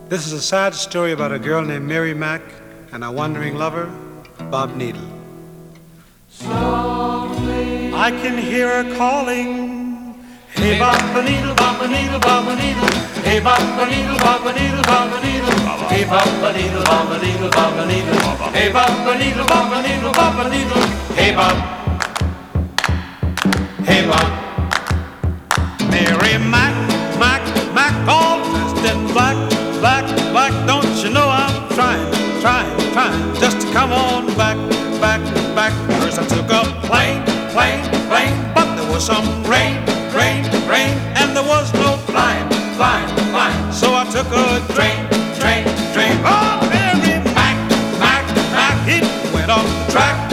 This is a sad story about a girl named Mary Mack and a wandering lover, Bob Needle. Softly I can hear her calling, hey Bob-a-needle, Bob-a-needle, Bob-a-needle, hey Bob-a-needle, Bob-a-needle, Bob-a-needle, hey Bob-a-needle, Bob-a-needle, Bob-a-needle, hey Bob-a-needle, Bob-a-needle, Bob-a-needle, hey Bob, hey Bob. Mary Mack, Mack, Mack, all dressed in black, black, black. Don't you know I'm trying just to come on back, back, back. First I took a plane, but there was some rain, and there was no flying. So I took a train. Oh, Mary Mack, Mack, Mack, it went off the track.